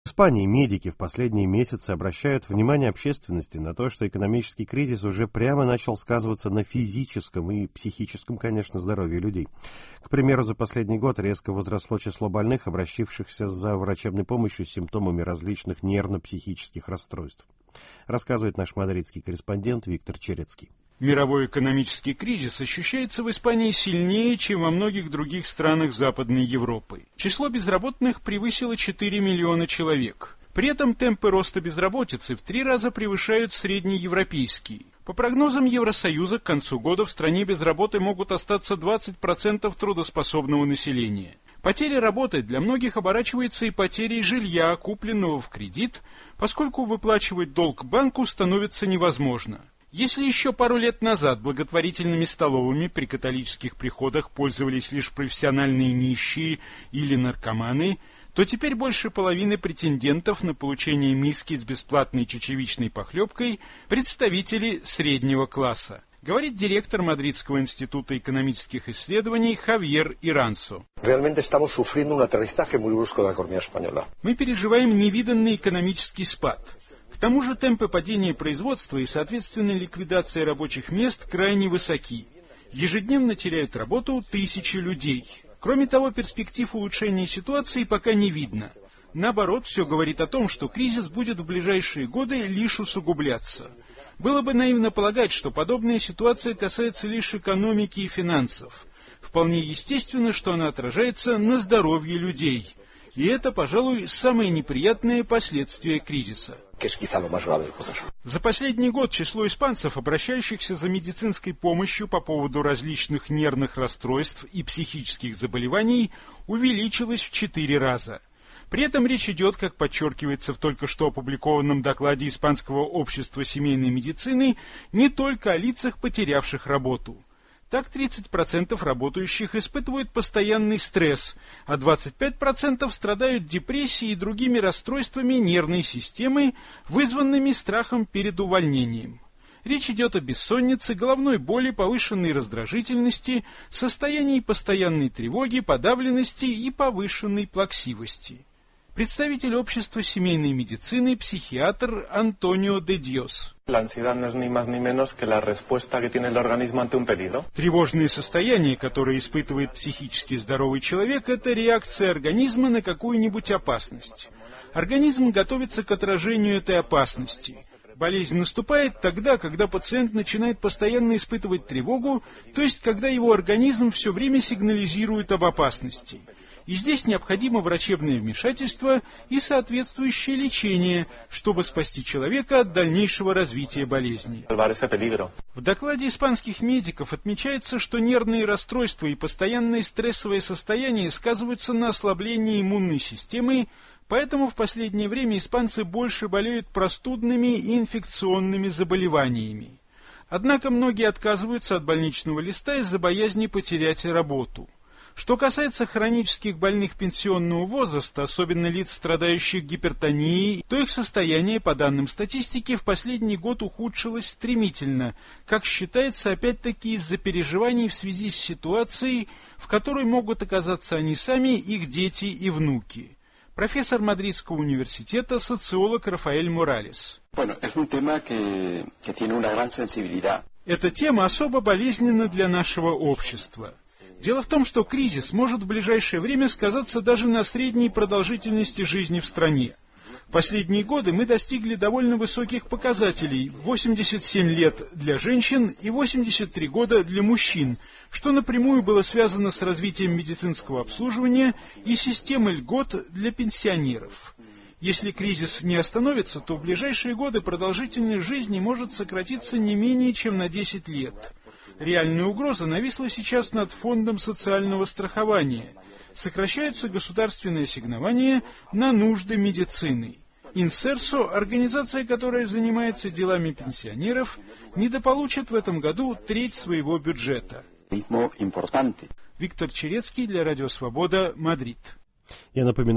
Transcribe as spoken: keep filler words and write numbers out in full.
В Испании медики в последние месяцы обращают внимание общественности на то, что экономический кризис уже прямо начал сказываться на физическом и психическом, конечно, здоровье людей. К примеру, за последний год резко возросло число больных, обращавшихся за врачебной помощью с симптомами различных нервно-психических расстройств. Рассказывает наш мадридский корреспондент Виктор Черецкий. Мировой экономический кризис ощущается в Испании сильнее, чем во многих других странах Западной Европы. Число безработных превысило четыре миллиона человек. При этом темпы роста безработицы в три раза превышают среднеевропейские. По прогнозам Евросоюза, к концу года в стране без работы могут остаться двадцать процентов трудоспособного населения. Потеря работы для многих оборачивается и потерей жилья, купленного в кредит, поскольку выплачивать долг банку становится невозможно. Если еще пару лет назад благотворительными столовыми при католических приходах пользовались лишь профессиональные нищие или наркоманы, то теперь больше половины претендентов на получение миски с бесплатной чечевичной похлебкой – представители среднего класса, говорит директор Мадридского института экономических исследований Хавьер Ирансо. Мы переживаем невиданный экономический спад. К тому же темпы падения производства и, соответственно, ликвидация рабочих мест крайне высоки. Ежедневно теряют работу тысячи людей. Кроме того, перспектив улучшения ситуации пока не видно. Наоборот, все говорит о том, что кризис будет в ближайшие годы лишь усугубляться. Было бы наивно полагать, что подобная ситуация касается лишь экономики и финансов. Вполне естественно, что она отражается на здоровье людей. И это, пожалуй, самое неприятное последствие кризиса. За последний год число испанцев, обращающихся за медицинской помощью по поводу различных нервных расстройств и психических заболеваний, увеличилось в четыре раза. При этом речь идет, как подчеркивается в только что опубликованном докладе Испанского общества семейной медицины, не только о лицах, потерявших работу. Так, тридцать процентов работающих испытывают постоянный стресс, а двадцать пять процентов страдают депрессией и другими расстройствами нервной системы, вызванными страхом перед увольнением. Речь идет о бессоннице, головной боли, повышенной раздражительности, состоянии постоянной тревоги, подавленности и повышенной плаксивости. Представитель общества семейной медицины, психиатр Антонио де Диос. Тревожное состояние, которое испытывает психически здоровый человек, это реакция организма на какую-нибудь опасность. Организм готовится к отражению этой опасности. Болезнь наступает тогда, когда пациент начинает постоянно испытывать тревогу, то есть когда его организм все время сигнализирует об опасности. И здесь необходимо врачебное вмешательство и соответствующее лечение, чтобы спасти человека от дальнейшего развития болезни. В докладе испанских медиков отмечается, что нервные расстройства и постоянное стрессовое состояние сказываются на ослаблении иммунной системы, поэтому в последнее время испанцы больше болеют простудными и инфекционными заболеваниями. Однако многие отказываются от больничного листа из-за боязни потерять работу. Что касается хронических больных пенсионного возраста, особенно лиц, страдающих гипертонией, то их состояние, по данным статистики, в последний год ухудшилось стремительно, как считается, опять-таки из-за переживаний в связи с ситуацией, в которой могут оказаться они сами, их дети и внуки. Профессор Мадридского университета, социолог Рафаэль Моралес. Эта тема особо болезненна для нашего общества. Дело в том, что кризис может в ближайшее время сказаться даже на средней продолжительности жизни в стране. В последние годы мы достигли довольно высоких показателей – восемьдесят семь лет для женщин и восемьдесят три года для мужчин, что напрямую было связано с развитием медицинского обслуживания и системы льгот для пенсионеров. Если кризис не остановится, то в ближайшие годы продолжительность жизни может сократиться не менее чем на десять лет. Реальная угроза нависла сейчас над фондом социального страхования. Сокращаются государственные ассигнования на нужды медицины. Инсерсо, организация, которая занимается делами пенсионеров, недополучит в этом году треть своего бюджета. Виктор Черецкий для Радио Свобода, Мадрид. Я напоминаю,